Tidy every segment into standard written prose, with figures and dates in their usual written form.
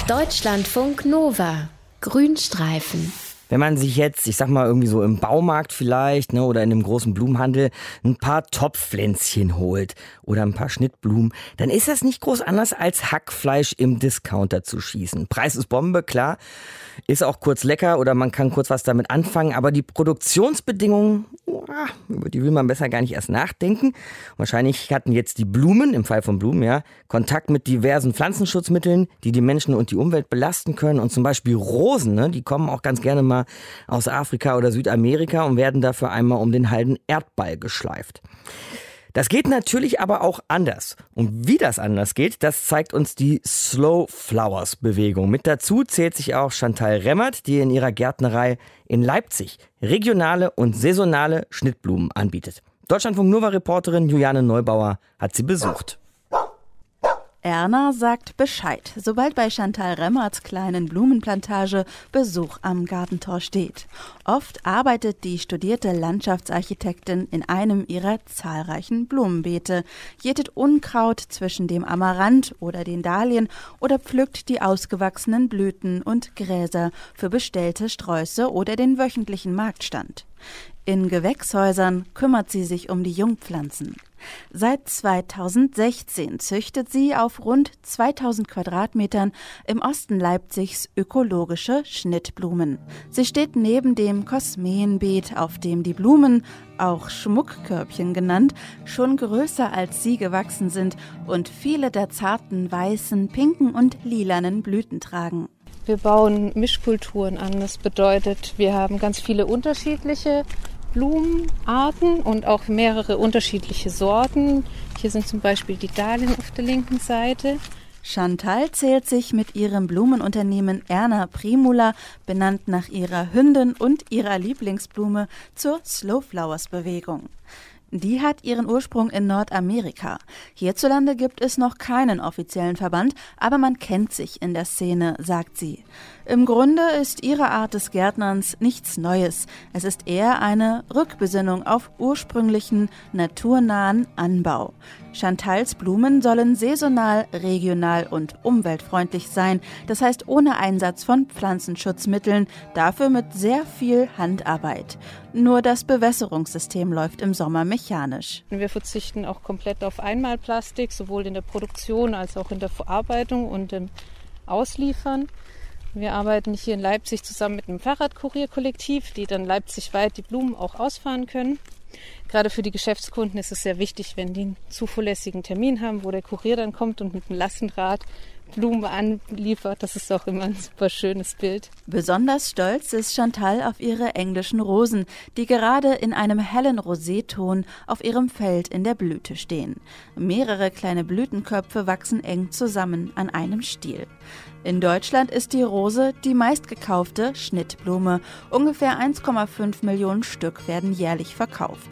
Deutschlandfunk Nova. Grünstreifen. Wenn man sich jetzt, ich sag mal irgendwie so im Baumarkt vielleicht, ne, oder in einem großen Blumenhandel ein paar Topfpflänzchen holt oder ein paar Schnittblumen, dann ist das nicht groß anders als Hackfleisch im Discounter zu schießen. Preis ist Bombe, klar. Ist auch kurz lecker oder man kann kurz was damit anfangen, aber die Produktionsbedingungen, über die will man besser gar nicht erst nachdenken. Wahrscheinlich hatten jetzt die Blumen, im Fall von Blumen, ja, Kontakt mit diversen Pflanzenschutzmitteln, die die Menschen und die Umwelt belasten können. Und zum Beispiel Rosen, ne, die kommen auch ganz gerne mal aus Afrika oder Südamerika und werden dafür einmal um den halben Erdball geschleift. Das geht natürlich aber auch anders. Und wie das anders geht, das zeigt uns die Slow Flowers Bewegung. Mit dazu zählt sich auch Chantal Remmert, die in ihrer Gärtnerei in Leipzig regionale und saisonale Schnittblumen anbietet. Deutschlandfunk Nova Reporterin Juliane Neubauer hat sie besucht. Erna sagt Bescheid, sobald bei Chantal Remmerts kleinen Blumenplantage Besuch am Gartentor steht. Oft arbeitet die studierte Landschaftsarchitektin in einem ihrer zahlreichen Blumenbeete, jätet Unkraut zwischen dem Amaranth oder den Dahlien oder pflückt die ausgewachsenen Blüten und Gräser für bestellte Sträuße oder den wöchentlichen Marktstand. In Gewächshäusern kümmert sie sich um die Jungpflanzen. Seit 2016 züchtet sie auf rund 2000 Quadratmetern im Osten Leipzigs ökologische Schnittblumen. Sie steht neben dem Kosmeenbeet, auf dem die Blumen, auch Schmuckkörbchen genannt, schon größer als sie gewachsen sind und viele der zarten weißen, pinken und lilanen Blüten tragen. Wir bauen Mischkulturen an. Das bedeutet, wir haben ganz viele unterschiedliche Blumenarten und auch mehrere unterschiedliche Sorten. Hier sind zum Beispiel die Dahlien auf der linken Seite. Chantal zählt sich mit ihrem Blumenunternehmen Erna Primula, benannt nach ihrer Hündin und ihrer Lieblingsblume, zur Slow Flowers Bewegung. Die hat ihren Ursprung in Nordamerika. Hierzulande gibt es noch keinen offiziellen Verband, aber man kennt sich in der Szene, sagt sie. Im Grunde ist ihre Art des Gärtnerns nichts Neues. Es ist eher eine Rückbesinnung auf ursprünglichen, naturnahen Anbau. Chantals Blumen sollen saisonal, regional und umweltfreundlich sein, das heißt ohne Einsatz von Pflanzenschutzmitteln, dafür mit sehr viel Handarbeit. Nur das Bewässerungssystem läuft im Sommer mechanisch. Wir verzichten auch komplett auf Einmalplastik, sowohl in der Produktion als auch in der Verarbeitung und im Ausliefern. Wir arbeiten hier in Leipzig zusammen mit einem Fahrradkurierkollektiv, die dann leipzigweit die Blumen auch ausfahren können. Gerade für die Geschäftskunden ist es sehr wichtig, wenn die einen zuverlässigen Termin haben, wo der Kurier dann kommt und mit einem Lastenrad Blumen anliefert. Das ist auch immer ein super schönes Bild. Besonders stolz ist Chantal auf ihre englischen Rosen, die gerade in einem hellen Roséton auf ihrem Feld in der Blüte stehen. Mehrere kleine Blütenköpfe wachsen eng zusammen an einem Stiel. In Deutschland ist die Rose die meistgekaufte Schnittblume. Ungefähr 1,5 Millionen Stück werden jährlich verkauft.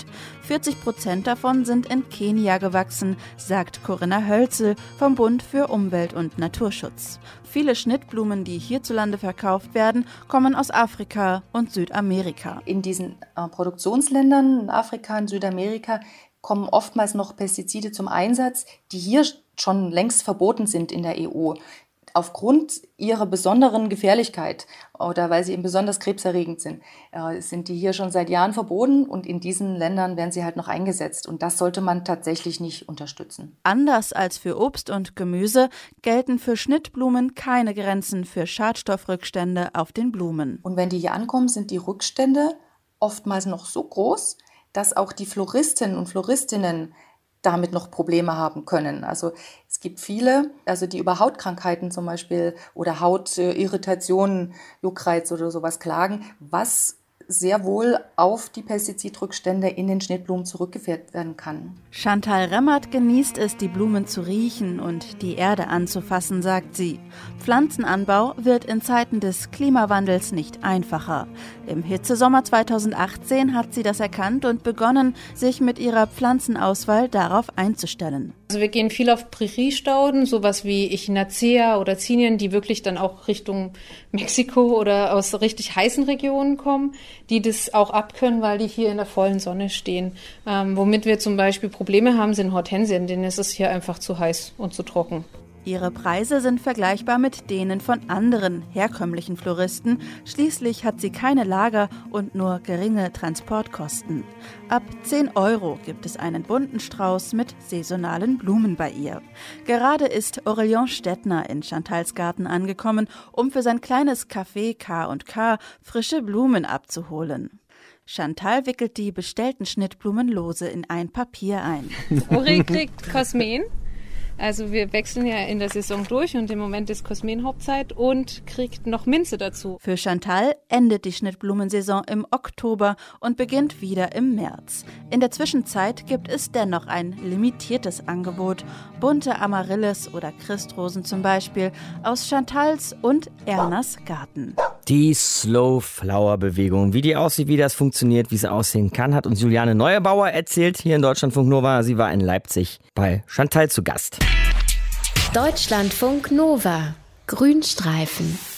40% davon sind in Kenia gewachsen, sagt Corinna Hölzel vom Bund für Umwelt und Naturschutz. Viele Schnittblumen, die hierzulande verkauft werden, kommen aus Afrika und Südamerika. In diesen Produktionsländern, in Afrika und Südamerika, kommen oftmals noch Pestizide zum Einsatz, die hier schon längst verboten sind in der EU. Aufgrund ihrer besonderen Gefährlichkeit oder weil sie eben besonders krebserregend sind, sind die hier schon seit Jahren verboten und in diesen Ländern werden sie halt noch eingesetzt. Und das sollte man tatsächlich nicht unterstützen. Anders als für Obst und Gemüse gelten für Schnittblumen keine Grenzen für Schadstoffrückstände auf den Blumen. Und wenn die hier ankommen, sind die Rückstände oftmals noch so groß, dass auch die Floristinnen und Floristinnen damit noch Probleme haben können. Also es gibt viele, die über Hautkrankheiten zum Beispiel oder Hautirritationen, Juckreiz oder sowas klagen, was sehr wohl auf die Pestizidrückstände in den Schnittblumen zurückgeführt werden kann. Chantal Remmert genießt es, die Blumen zu riechen und die Erde anzufassen, sagt sie. Pflanzenanbau wird in Zeiten des Klimawandels nicht einfacher. Im Hitzesommer 2018 hat sie das erkannt und begonnen, sich mit ihrer Pflanzenauswahl darauf einzustellen. Also wir gehen viel auf Präriestauden, sowas wie Echinacea oder Zinien, die wirklich dann auch Richtung Mexiko oder aus richtig heißen Regionen kommen, die das auch abkönnen, weil die hier in der vollen Sonne stehen. Womit wir zum Beispiel Probleme haben, sind Hortensien, denen ist es hier einfach zu heiß und zu trocken. Ihre Preise sind vergleichbar mit denen von anderen herkömmlichen Floristen. Schließlich hat sie keine Lager und nur geringe Transportkosten. Ab 10 € gibt es einen bunten Strauß mit saisonalen Blumen bei ihr. Gerade ist Aurélien Stettner in Chantals Garten angekommen, um für sein kleines Café K&K frische Blumen abzuholen. Chantal wickelt die bestellten Schnittblumen lose in ein Papier ein. Auré kriegt Kosmen. Also wir wechseln ja in der Saison durch und im Moment ist Kosmen-Hauptzeit und kriegt noch Minze dazu. Für Chantal endet die Schnittblumensaison im Oktober und beginnt wieder im März. In der Zwischenzeit gibt es dennoch ein limitiertes Angebot. Bunte Amaryllis oder Christrosen zum Beispiel aus Chantals und Ernas Garten. Die Slow-Flower-Bewegung, wie die aussieht, wie das funktioniert, wie sie aussehen kann, hat uns Juliane Neuebauer erzählt hier in Deutschlandfunk Nova. Sie war in Leipzig bei Chantal zu Gast. Deutschlandfunk Nova. Grünstreifen.